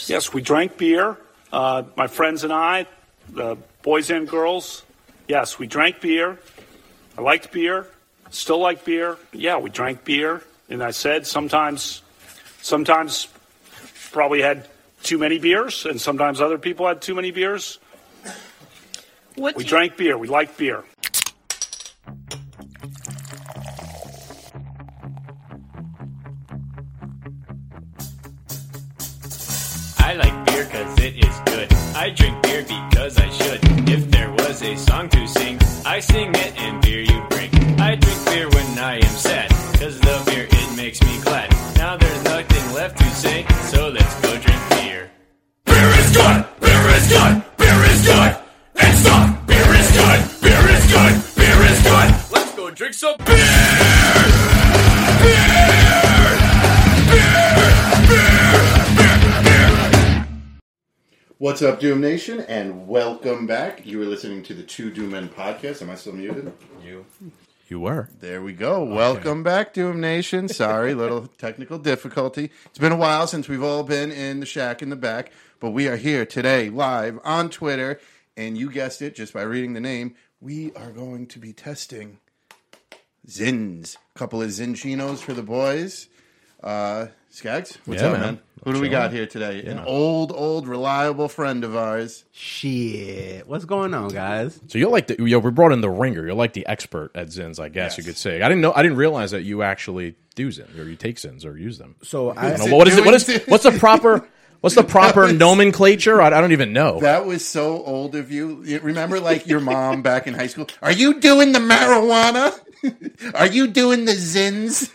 Yes, we drank beer. My friends and I, the boys and girls. Yes, we drank beer. I liked beer. Still like beer. Yeah, we drank beer. And I said sometimes probably had too many beers, and sometimes other people had too many beers. We drank beer. We liked beer. I like beer cause it is good. I drink beer because I should. If there was a song to sing, I sing it and beer you bring. I drink beer when I am sad, cause the beer it makes me glad. Now there's nothing left to say, so let's go drink beer. Beer is good! Beer is good! Beer is good! It's not! Beer is good! Beer is good! Beer is good! Let's go drink some Beer! What's up, Doom Nation, and welcome back. You were listening to the Two Doom Men podcast. Am I still muted? You were. There we go. Okay. Welcome back, Doom Nation. Sorry, little technical difficulty. It's been a while since we've all been in the shack in the back, but we are here today live on Twitter, and you guessed it just by reading the name. We are going to be testing Zins. A couple of Zinchinos for the boys. Skaggs, what's up, man? Who do we got here today? Yeah. An old, reliable friend of ours. Shit. What's going on, guys? So you're like we brought in the ringer. You're like the expert at Zins, I guess you could say. I didn't realize that you actually do Zins, or you take Zins, or use them. So what's the proper nomenclature? I don't even know. That was so old of you. Remember, like, your mom back in high school? Are you doing the marijuana? Are you doing the Zins?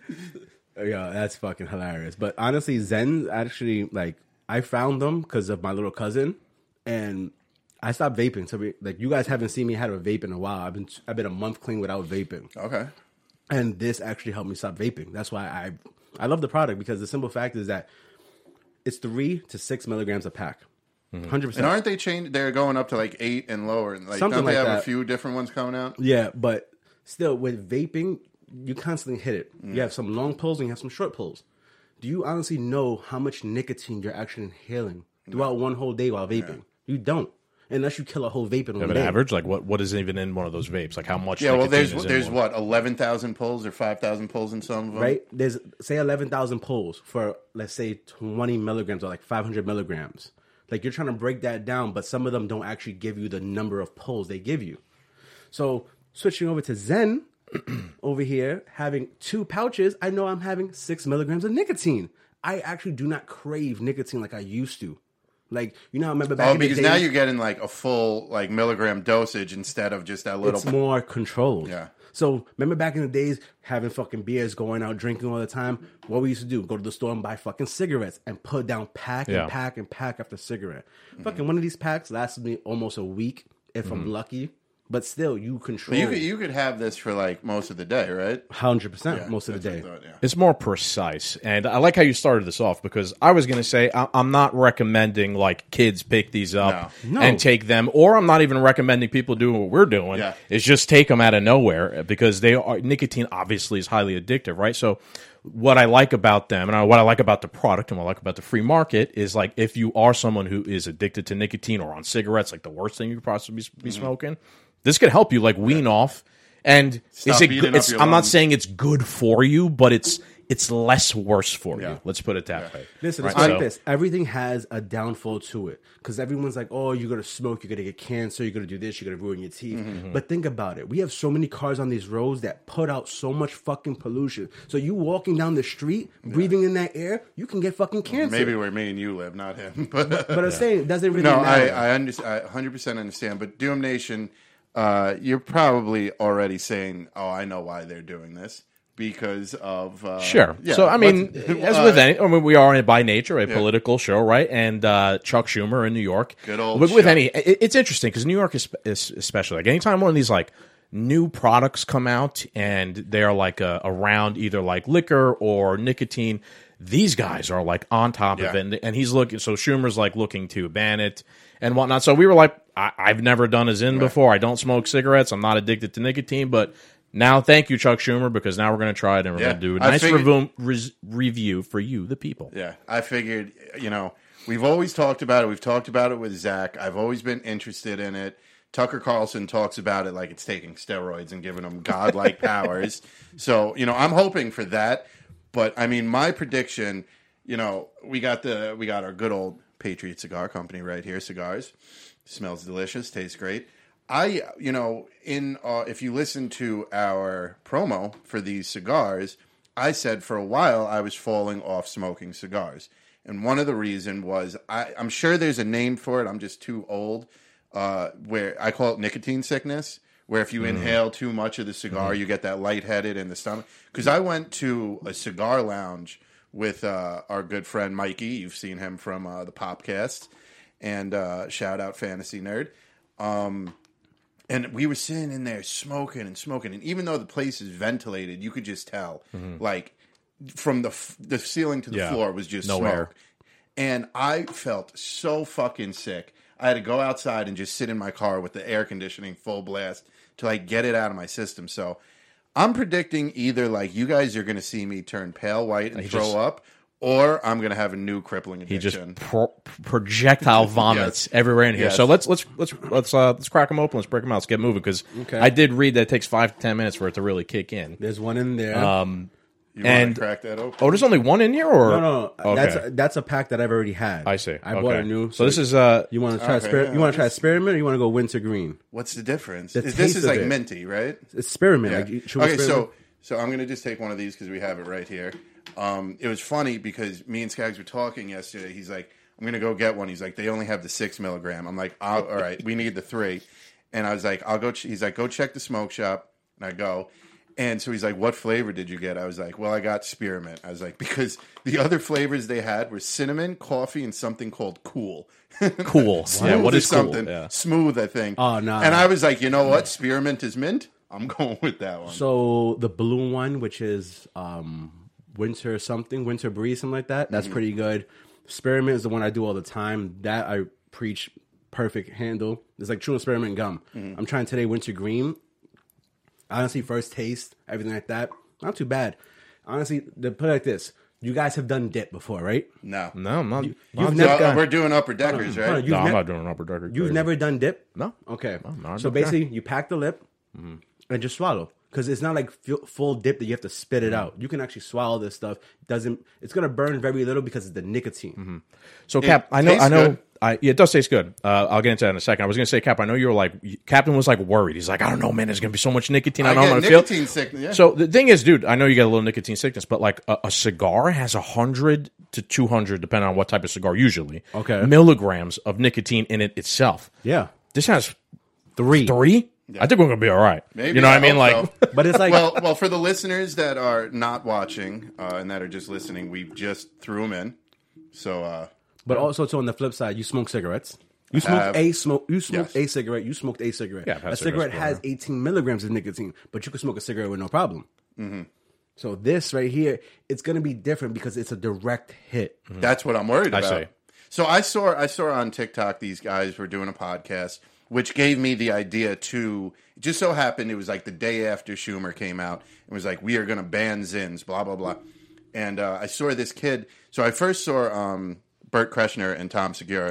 Yeah, that's fucking hilarious. But honestly, Zen actually, like, I found them because of my little cousin, and I stopped vaping. So, you guys haven't seen me have a vape in a while. I've been a month clean without vaping. Okay. And this actually helped me stop vaping. That's why I love the product, because the simple fact is that it's 3 to 6 milligrams a pack. 100%. And aren't they changed? They're going up to like 8 and lower. Like, something don't they like have that. A few different ones coming out? Yeah, but still, with vaping, you constantly hit it. You have some long pulls and you have some short pulls. Do you honestly know how much nicotine you're actually inhaling throughout one whole day while vaping? Yeah. You don't. Unless you kill a whole vape in one day. Average? Like, what is even in one of those vapes? Like, how much nicotine is there's what, 11,000 pulls or 5,000 pulls in some of them? Right? There's, say, 11,000 pulls for, let's say, 20 milligrams or like 500 milligrams. Like, you're trying to break that down, but some of them don't actually give you the number of pulls they give you. So, switching over to Zen, over here, having 2 pouches, I know I'm having 6 milligrams of nicotine. I actually do not crave nicotine like I used to. Like, I remember back in the days. Because now you're getting like a full like milligram dosage instead of just that little. It's more controlled. Yeah. So remember back in the days, having fucking beers, going out drinking all the time. What we used to do, go to the store and buy fucking cigarettes and put down pack and pack and pack after cigarette. Fucking one of these packs lasted me almost a week if I'm lucky. But still, you control. But you could have this for like most of the day, right? 100% most of the day. It's more precise. And I like how you started this off, because I was going to say I'm not recommending like kids pick these up and take them, or I'm not even recommending people doing what we're doing. Yeah. It's just take them out of nowhere, because nicotine obviously is highly addictive, right? So what I like about them, and what I like about the product, and what I like about the free market is, like, if you are someone who is addicted to nicotine or on cigarettes, like the worst thing you could possibly be smoking, this could help you like wean off. And I'm not saying it's good for you, but it's less worse for you. Let's put it that way. Listen, it's like this. Everything has a downfall to it, because everyone's like, oh, you're going to smoke, you're going to get cancer, you're going to do this, you're going to ruin your teeth. But think about it. We have so many cars on these roads that put out so much fucking pollution. So you walking down the street, breathing in that air, you can get fucking cancer. Maybe where me and you live, not him. But I'm saying it doesn't really matter. I 100% understand. But Doom Nation, you're probably already saying, oh, I know why they're doing this. Because of sure, yeah. So I mean, as with any, we are by nature a political show, right? And Chuck Schumer in New York, good old. With any, it's interesting because New York is especially like anytime one of these like new products come out and they're like around either like liquor or nicotine, these guys are like on top of it, and he's looking. So Schumer's like looking to ban it and whatnot. So we were like, I've never done a Zyn before. I don't smoke cigarettes. I'm not addicted to nicotine, but. Now, thank you, Chuck Schumer, because now we're going to try it and we're going to do a nice review for you, the people. Yeah, I figured, We've always talked about it. We've talked about it with Zach. I've always been interested in it. Tucker Carlson talks about it like it's taking steroids and giving them godlike powers. So, I'm hoping for that. But, I mean, my prediction, we got our good old Patriot Cigar Company right here, cigars. Smells delicious, tastes great. If you listen to our promo for these cigars, I said for a while I was falling off smoking cigars. And one of the reasons was, I'm sure there's a name for it, I'm just too old, where I call it nicotine sickness, where if you inhale too much of the cigar, you get that lightheaded in the stomach. Because I went to a cigar lounge with our good friend Mikey. You've seen him from the Popcast. And shout out Fantasy Nerd. And we were sitting in there smoking. And even though the place is ventilated, you could just tell, like, from the ceiling to the floor was just no smoke. air. And I felt so fucking sick. I had to go outside and just sit in my car with the air conditioning full blast to, like, get it out of my system. So I'm predicting either, like, you guys are going to see me turn pale white and throw up, or I'm going to have a new crippling addiction. He just projectile vomits everywhere in here. Yes. So let's crack them open. Let's break them out. Let's get moving, because I did read that it takes 5 to 10 minutes for it to really kick in. There's one in there. You want to crack that open? Oh, there's only one in here, or No. Okay. That's a pack that I've already had. I see. I bought a new. So this is You want to try You want to try spearmint, or you want to go winter green? What's the difference? The This taste is of like it. minty, right? It's spearmint. Yeah. Like, should we Okay, spearmint? so I'm going to just take one of these because we have it right here. It was funny because me and Skaggs were talking yesterday. He's like, I'm going to go get one. He's like, they only have the 6 milligram. I'm like, all right, we need the 3. And I was like, I'll go. He's like, go check the smoke shop. And I go. And so he's like, what flavor did you get? I was like, well, I got spearmint. I was like, because the other flavors they had were cinnamon, coffee, and something called cool. cool. Yeah, what is something? cool? Yeah. Smooth, I think. Oh, no. And I was like, you know what? Spearmint is mint. I'm going with that one. So the blue one, which is winter breeze, something like that. That's pretty good. Spearmint is the one I do all the time. That I preach perfect handle. It's like true spearmint gum. I'm trying today winter green. Honestly, first taste, everything like that, not too bad. Honestly, to put it like this, you guys have done dip before, right? No. No, I'm not. You've never. We're doing upper deckers, right? No, I'm not doing an upper decker. You've never done dip? No. Okay. not So okay. basically, you pack the lip and just swallow. Because it's not like full dip that you have to spit it out. You can actually swallow this stuff. It's gonna burn very little because it's the nicotine. So Cap, I tastes know. good. It does taste good. I'll get into that in a second. I was going to say, Cap, I know you were like, Captain was like worried. He's like, I don't know, man. There's going to be so much nicotine. I don't know how to feel. nicotine sickness. Yeah. So the thing is, dude, I know you get a little nicotine sickness, but like a cigar has 100 to 200, depending on what type of cigar, usually. Okay. Milligrams of nicotine in it itself. Yeah. This has 3. I think we're going to be all right. Maybe, you know what I mean? hope Like, so. But it's like well, for the listeners that are not watching and that are just listening, we just threw them in. So, But also, too, on the flip side, you smoke cigarettes. You smoked Yes. a cigarette. You smoked a cigarette. Yeah, I've had a cigarette cigarettes has 18 milligrams of nicotine, but you can smoke a cigarette with no problem. So this right here, it's going to be different because it's a direct hit. that's what I'm worried about. see. So I saw on TikTok these guys were doing a podcast, which gave me the idea to. It just so happened it was like the day after Schumer came out and was like, we are going to ban Zins, blah blah blah. And I saw this kid. So I first saw Bert Kreschner and Tom Segura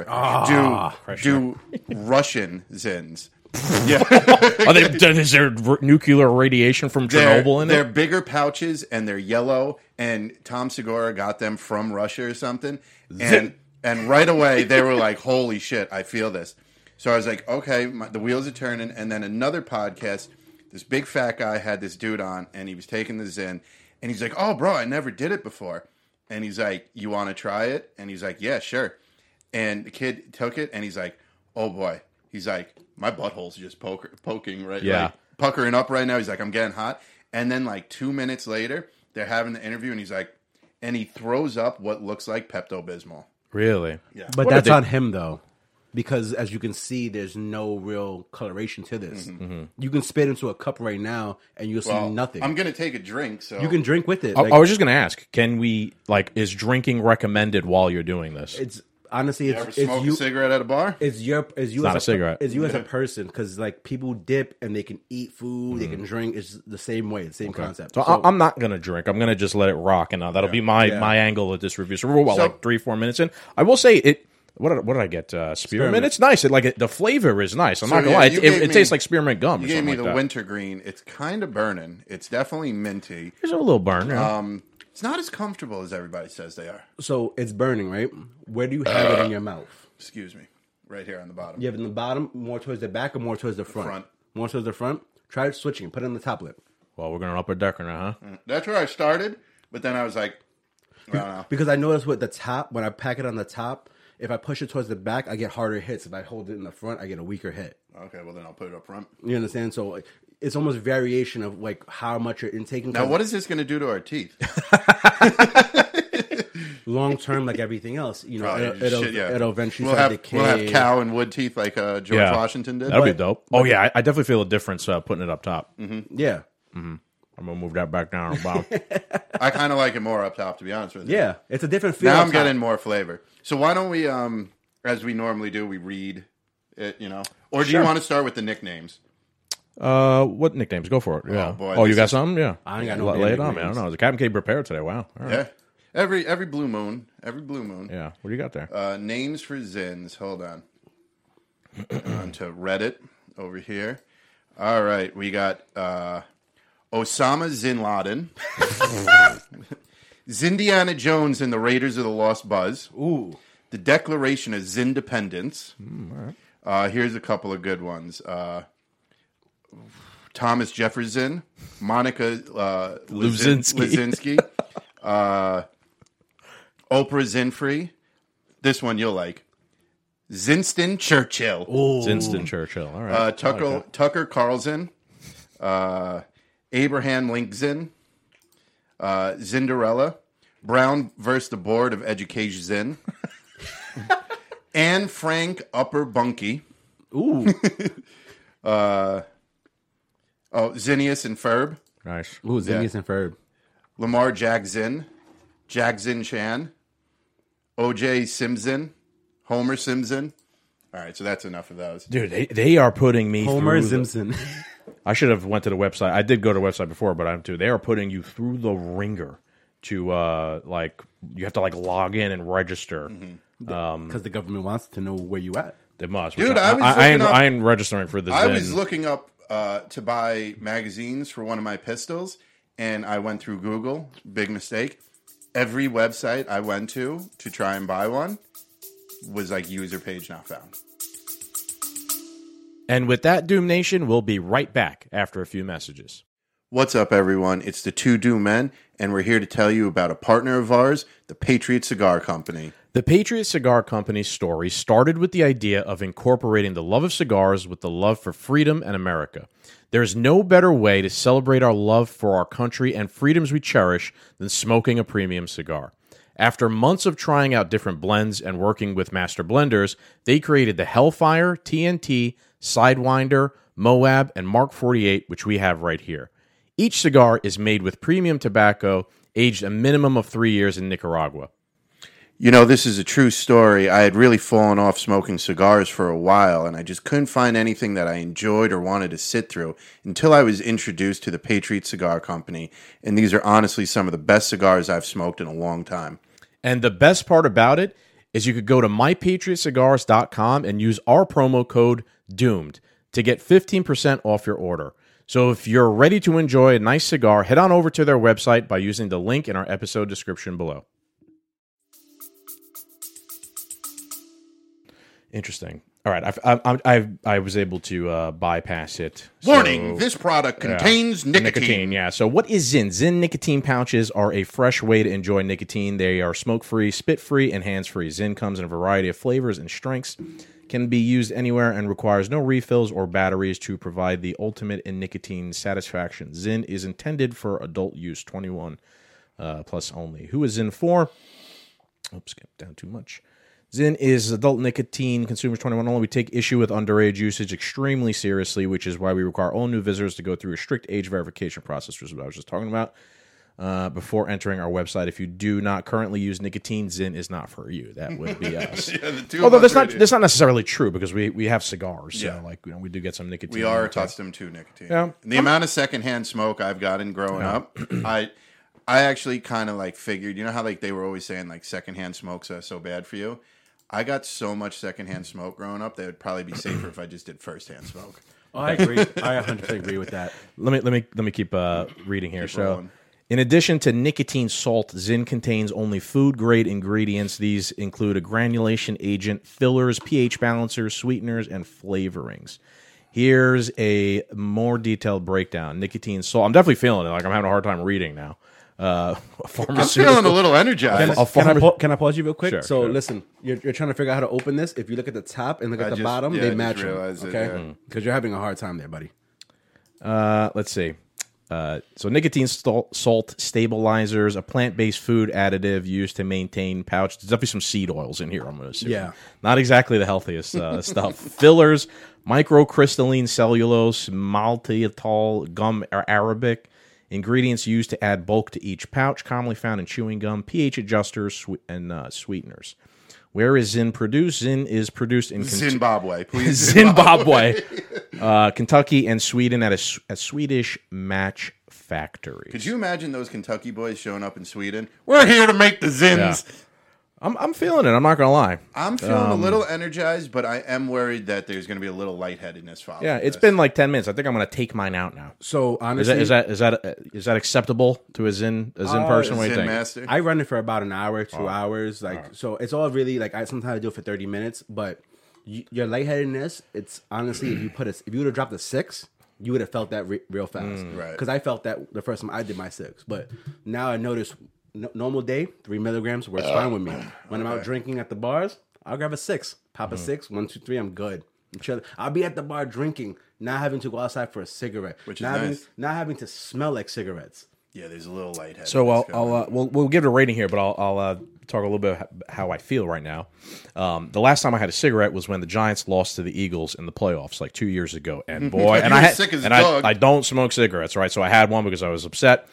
do Russian Zins. Yeah. is there nuclear radiation from Chernobyl in They're it? bigger pouches and they're yellow. And Tom Segura got them from Russia or something. And right away they were like, "Holy shit, I feel this." So I was like, "Okay, the wheels are turning." And then another podcast, this big fat guy had this dude on, and he was taking the Zyn, and he's like, "Oh, bro, I never did it before." And he's like, "You want to try it?" And he's like, "Yeah, sure." And the kid took it, and he's like, "Oh boy." He's like, "My butthole's just poking right, like, puckering up right now." He's like, "I'm getting hot." And then like 2 minutes later, they're having the interview, and he's like, and he throws up what looks like Pepto-Bismol. Really? Yeah. But that's on him, though. Because as you can see, there's no real coloration to this. You can spit into a cup right now, and you'll see nothing. I'm going to take a drink, so... You can drink with it. I was just going to ask, can we, like, is drinking recommended while you're doing this? It's honestly, You it's ever smoke you. a cigarette at a bar? It's you not a as cigarette. It's you as a person, because like people dip and they can eat food, they can drink. It's the same way, the same concept. So I'm not gonna drink. I'm gonna just let it rock, and that'll be my angle of this review. So we're like 3-4 minutes in. I will say it. What did I get? Spearmint. It's nice. The flavor is nice. I'm not gonna lie. It tastes like spearmint gum. You gave me the wintergreen. It's kind of burning. It's definitely minty. There's a little burn. Yeah. It's not as comfortable as everybody says they are. So it's burning, right? Where do you have it in your mouth? Excuse me. Right here on the bottom. You have it in the bottom, more towards the back, or more towards the front? More towards the front. Try switching. Put it on the top lip. Well, we're going upper decker now, huh? That's where I started, but then I was like, I don't know. Because I noticed with the top, when I pack it on the top, if I push it towards the back, I get harder hits. If I hold it in the front, I get a weaker hit. Okay, well then I'll put it up front. You understand? So like, it's almost variation of like how much you're intaking. Now, what is this going to do to our teeth? Long term, like everything else, it'll eventually decay. We'll have cow and wood teeth like George Washington did. That'd be dope. Oh yeah, I definitely feel a difference putting it up top. Mm-hmm. Yeah. Mm-hmm. I'm gonna move that back down. I kind of like it more up top, to be honest with you. Yeah, it's a different feel. Now I'm getting more flavor. So why don't we, as we normally do, we read it, Or do you want to start with the nicknames? What nicknames? Go for it. Yeah. Oh, boy, oh you got something? Yeah. I ain't got no lay it on me. I don't know. Is the Captain K prepared today? Wow. All right. Yeah. Every blue moon. Yeah. What do you got there? Names for Zins. Hold on. On to Reddit over here. All right. We got Osama Zin Laden. Zindiana Jones and the Raiders of the Lost Buzz. Ooh. The Declaration of Zindependence. All right. Here's a couple of good ones. Thomas Jefferson, Monica Lewinsky. Oprah Zinfrey. This one you'll like. Zinston Churchill. Ooh. Zinston Churchill. All right. Tucker Carlson. Abraham Lincoln. Zinderella. Brown versus the Board of Education. Anne Frank Upper Bunky. Ooh. Zinnius and Ferb. Nice. Ooh, Zinnius and Ferb. Lamar Jackson. Jackson Chan. O.J. Simpson. Homer Simpson. All right, so that's enough of those. Dude, they are putting me Homer through Simpson. I should have went to the website. I did go to the website before, but I'm too. They are putting you through the ringer to you have to log in and register. Because the government wants to know where you at. They must. Dude, I am registering for the I Zin. was looking up to buy magazines for one of my pistols, and I went through Google. Big mistake. Every website I went to try and buy one was like user page not found. And with that, Doom Nation, we'll be right back after a few messages. What's up, everyone? It's the Two Doom Men, and we're here to tell you about a partner of ours, the Patriot Cigar Company. The Patriot Cigar Company's story started with the idea of incorporating the love of cigars with the love for freedom and America. There is no better way to celebrate our love for our country and freedoms we cherish than smoking a premium cigar. After months of trying out different blends and working with master blenders, they created the Hellfire, TNT, Sidewinder, Moab, and Mark 48, which we have right here. Each cigar is made with premium tobacco, aged a minimum of 3 years in Nicaragua. You know, this is a true story. I had really fallen off smoking cigars for a while, and I just couldn't find anything that I enjoyed or wanted to sit through until I was introduced to the Patriot Cigar Company, and these are honestly some of the best cigars I've smoked in a long time. And the best part about it is you could go to mypatriotcigars.com and use our promo code DOOMED to get 15% off your order. So if you're ready to enjoy a nice cigar, head on over to their website by using the link in our episode description below. Interesting. All right, I was able to bypass it. Warning, this product contains nicotine. Yeah, so what is Zin? Zin nicotine pouches are a fresh way to enjoy nicotine. They are smoke-free, spit-free, and hands-free. Zin comes in a variety of flavors and strengths, can be used anywhere, and requires no refills or batteries to provide the ultimate in nicotine satisfaction. Zin is intended for adult use, 21 plus only. Who is Zin for? Oops, get down too much. Zin is adult nicotine, consumers 21 only. We take issue with underage usage extremely seriously, which is why we require all new visitors to go through a strict age verification process, which is what I was just talking about. before entering our website. If you do not currently use nicotine, Zyn is not for you. That would be us. Although that's not necessarily true because we have cigars. So like we do get some nicotine. We are accustomed to nicotine. Yeah. The amount of secondhand smoke I've gotten growing up, I actually kind of like figured. You know how like they were always saying like secondhand smokes are so bad for you. I got so much secondhand smoke growing up that it would probably be safer if I just did firsthand smoke. Oh, I agree. I 100% agree with that. Let me keep reading here. Keep rolling. In addition to nicotine salt, Zyn contains only food-grade ingredients. These include a granulation agent, fillers, pH balancers, sweeteners, and flavorings. Here's a more detailed breakdown. Nicotine salt. I'm definitely feeling it. Like I'm having a hard time reading now. I'm feeling a little energized. Can I pause you real quick? Sure, so sure. listen, you're trying to figure out how to open this. If you look at the top and look at the bottom, they match them. Okay, because you're having a hard time there, buddy. Let's see. So nicotine salt stabilizers, a plant-based food additive used to maintain pouch. There's definitely some seed oils in here, I'm going to assume. Yeah. Not exactly the healthiest stuff. Fillers, microcrystalline cellulose, maltitol, gum arabic. Ingredients used to add bulk to each pouch, commonly found in chewing gum, pH adjusters, and sweeteners. Where is Zyn produced? Zyn is produced in Zimbabwe, please. Zimbabwe, Kentucky, and Sweden at a Swedish match factory. Could you imagine those Kentucky boys showing up in Sweden? We're here to make the Zyns. Yeah. I'm feeling it. I'm not going to lie. I'm feeling a little energized, but I am worried that there's going to be a little lightheadedness following. Yeah, it's been like 10 minutes. I think I'm going to take mine out now. So honestly, is that acceptable to a Zyn person? What do you think? Master. I run it for about an hour, 2 hours. So it's all really like I sometimes do it for 30 minutes. But your lightheadedness, it's honestly if you would have dropped a 6, you would have felt that real fast. Right. Because I felt that the first time I did my 6, but now I notice. Normal day, 3 milligrams works fine with me. When I'm out drinking at the bars, I'll grab a 6. Pop a 6, 1, 2, 3, I'm good. I'm chilling. I'll be at the bar drinking, not having to go outside for a cigarette. Which is nice. Not having to smell like cigarettes. Yeah, there's a little lightheadedness. So we'll give it a rating here, but I'll talk a little bit about how I feel right now. The last time I had a cigarette was when the Giants lost to the Eagles in the playoffs like 2 years ago, and boy, and I don't smoke cigarettes, right? So I had one because I was upset,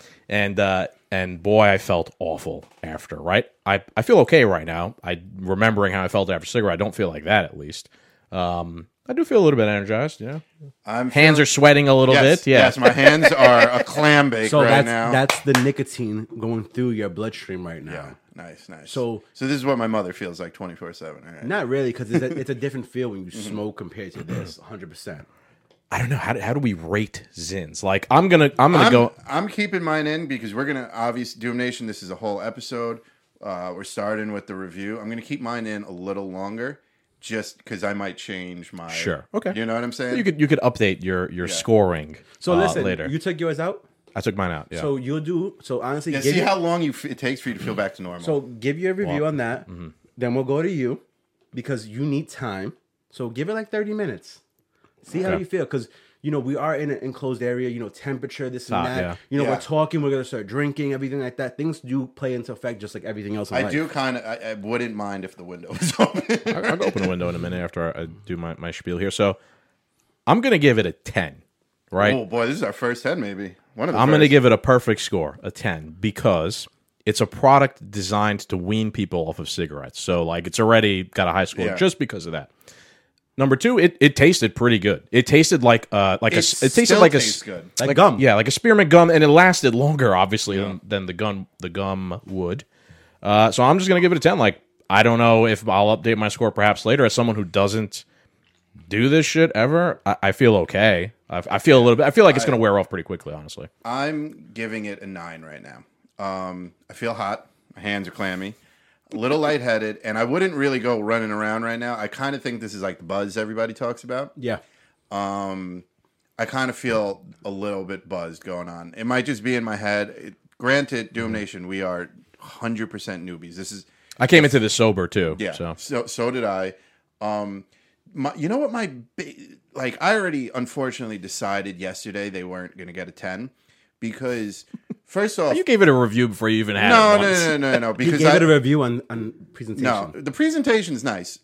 and boy, I felt awful after. Right, I feel okay right now. Remembering how I felt after a cigarette, I don't feel like that at least. I do feel a little bit energized. Yeah, hands are sweating a little bit. Yeah, yes, my hands are a clam bake now. That's the nicotine going through your bloodstream right now. Yeah, nice. So this is what my mother feels like 24/7. Right? Not really, because it's a different feel when you smoke compared to this. 100%. I don't know how do we rate Zyns? Like I'm gonna go. I'm keeping mine in because we're gonna obviously Doom Nation. This is a whole episode. We're starting with the review. I'm gonna keep mine in a little longer. Just because I might change my Okay. You know what I'm saying? You could update your scoring. So listen, later. You took yours out. I took mine out. Yeah. So you'll do. So honestly, see how long it takes for you to feel back to normal. So give your review on that. Mm-hmm. Then we'll go to you because you need time. So give it like 30 minutes. See how you feel because. We are in an enclosed area, temperature, this and that. Yeah. We're talking, we're going to start drinking, everything like that. Things do play into effect just like everything else in life. I wouldn't mind if the window was open. I'll open the window in a minute after I do my spiel here. So I'm going to give it a 10, right? Oh, boy, this is our first 10 maybe. I'm going to give it a perfect score, a 10, because it's a product designed to wean people off of cigarettes. So, like, it's already got a high score just because of that. Number 2, it tasted pretty good. It tasted like good. Like gum. Yeah, like a spearmint gum, and it lasted longer, obviously, than the gum would. So I'm just gonna give it a 10. Like I don't know if I'll update my score perhaps later. As someone who doesn't do this shit ever, I feel okay. I feel a little bit. I feel like it's gonna wear off pretty quickly, honestly. I'm giving it a 9 right now. I feel hot. My hands are clammy. A little lightheaded, and I wouldn't really go running around right now. I kind of think this is like the buzz everybody talks about. Yeah. I kind of feel a little bit buzzed going on. It might just be in my head. Granted, Doom Nation, we are 100% newbies. I came into this sober too. Yeah. So did I. You know what? I already unfortunately decided yesterday they weren't going to get a 10 because. First off, you gave it a review before you even had it. No. Because you gave it a review on presentation. No, the presentation's nice.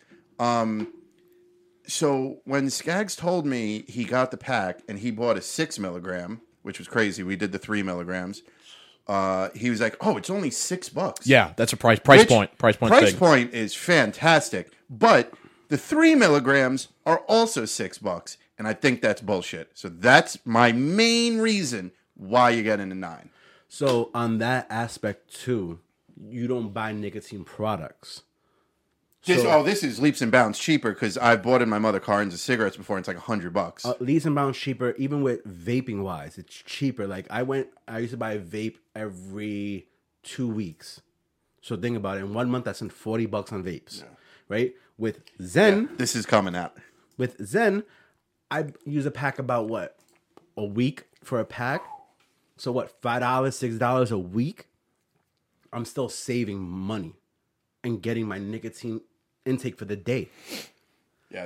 So when Skaggs told me he got the pack and he bought a 6 milligram, which was crazy, we did the 3 milligrams. he was like, "Oh, it's only $6." Yeah, that's a price Which point. Price Price point is fantastic, but the 3 milligrams are also $6, and I think that's bullshit. So that's my main reason why you get into 9. So on that aspect too, you don't buy nicotine products. This is leaps and bounds cheaper because I've bought in my mother cartons of cigarettes before, and it's like $100. Leaps and bounds cheaper, even with vaping wise, it's cheaper. Like I used to buy a vape every 2 weeks. So think about it. In 1 month, I spent $40 on vapes, right? With Zen, This is coming out. With Zen, I use a pack about what, a week for a pack. So what, $5, $6 a week? I'm still saving money and getting my nicotine intake for the day. Yeah,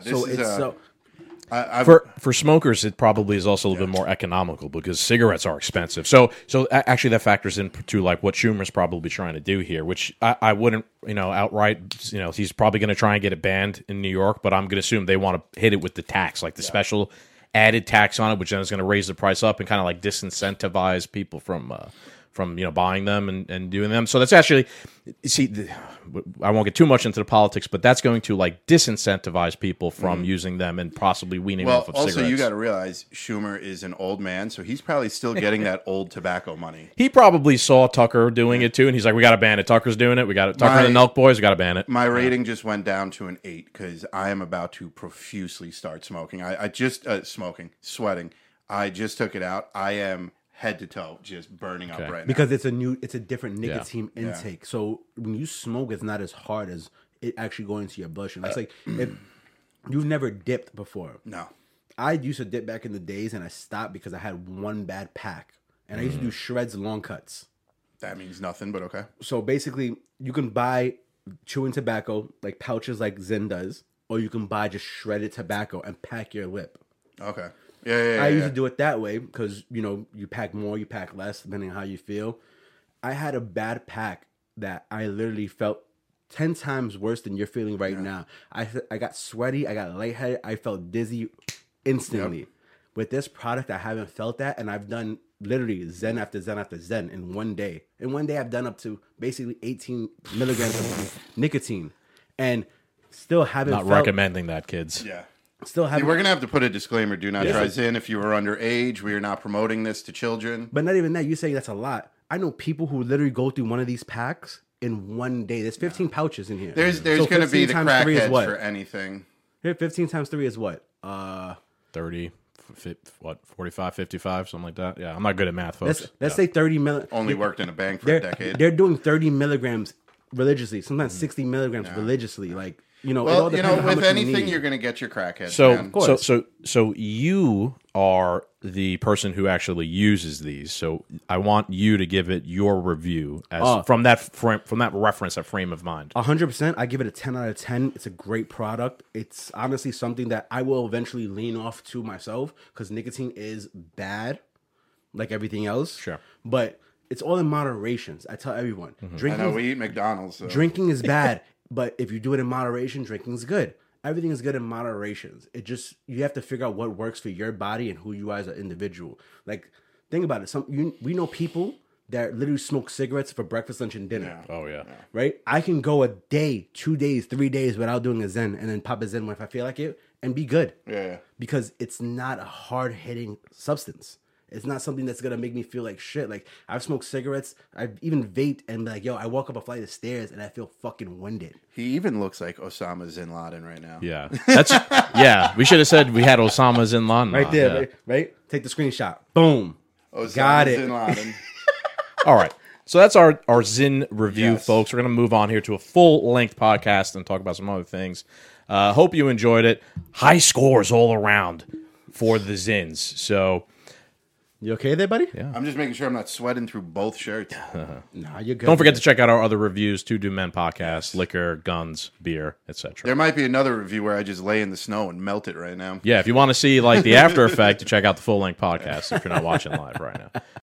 for smokers, it probably is also a little bit more economical because cigarettes are expensive. So actually that factors into like what Schumer's probably trying to do here, which I wouldn't, outright, he's probably going to try and get it banned in New York, but I'm going to assume they want to hit it with the tax, like the special added tax on it, which then is going to raise the price up and kind of like disincentivize people from buying them and doing them. So that's actually, I won't get too much into the politics, but that's going to like disincentivize people from using them and possibly weaning off of cigarettes. Also, you got to realize Schumer is an old man, so he's probably still getting that old tobacco money. He probably saw Tucker doing it too, and he's like, "We got to ban it. Tucker's doing it. We got it. Tucker and the Nelk Boys. We got to ban it." My rating just went down to an 8 because I am about to profusely start smoking. I just sweating. I just took it out. I am head to toe just burning up right now because it's a different nicotine intake. So when you smoke, it's not as hard as it actually going into your bloodstream. It's like if you've never dipped before. No, I used to dip back in the days, and I stopped because I had one bad pack, and I used to do shreds, long cuts. That means nothing, but okay. So basically, you can buy chewing tobacco like pouches, like Zen does, or you can buy just shredded tobacco and pack your lip. Okay. Yeah. I used to do it that way because, you pack more, you pack less, depending on how you feel. I had a bad pack that I literally felt 10 times worse than you're feeling right now. I got sweaty, I got lightheaded, I felt dizzy instantly. Yep. With this product, I haven't felt that, and I've done literally Zen after Zen after Zen in one day. In one day, I've done up to basically 18 milligrams of nicotine, and still haven't Not recommending that, kids. Yeah. Still haven't. We're going to have to put a disclaimer. Do not try Zen if you are underage. We are not promoting this to children. But not even that. You say that's a lot. I know people who literally go through one of these packs in one day. There's 15 pouches in here. There's going to be the crackheads for anything. Here, 15 times 3 is what? 30, 45, 55, something like that. Yeah, I'm not good at math, folks. Let's say 30 milligrams. Only worked in a bank for a decade. They're doing 30 milligrams religiously. Sometimes 60 milligrams religiously. Like, with anything, you're going to get your crackheads. So you are the person who actually uses these. So I want you to give it your review from that reference, that frame of mind. 100%. I give it a 10 out of 10. It's a great product. It's honestly something that I will eventually lean off to myself because nicotine is bad, like everything else. Sure, but it's all in moderation. I tell everyone, I know we eat McDonald's. So. Drinking is bad. But if you do it in moderation, drinking is good. Everything is good in moderation. You have to figure out what works for your body and who you are as an individual. Like, think about it. We know people that literally smoke cigarettes for breakfast, lunch, and dinner. Yeah. Oh, yeah. Right? I can go a day, 2 days, 3 days without doing a Zen and then pop a Zen if I feel like it and be good. Yeah. Because it's not a hard-hitting substance. It's not something that's going to make me feel like shit. Like, I've smoked cigarettes. I've even vaped and be like, I walk up a flight of stairs and I feel fucking winded. He even looks like Osama Bin Laden right now. Yeah. We should have said we had Osama Bin Laden. Right there, right? Take the screenshot. Boom. Osama Got it. Bin Laden. All right. So that's our Zyn review, folks. We're going to move on here to a full-length podcast and talk about some other things. Hope you enjoyed it. High scores all around for the Zyns. So... You okay there, buddy? Yeah. I'm just making sure I'm not sweating through both shirts. Nah, you're good. Don't forget to check out our other reviews, Two Do Men Podcast, liquor, guns, beer, etc. There might be another review where I just lay in the snow and melt it right now. Yeah, if you want to see like the after effect, check out the full-length podcast if you're not watching live right now.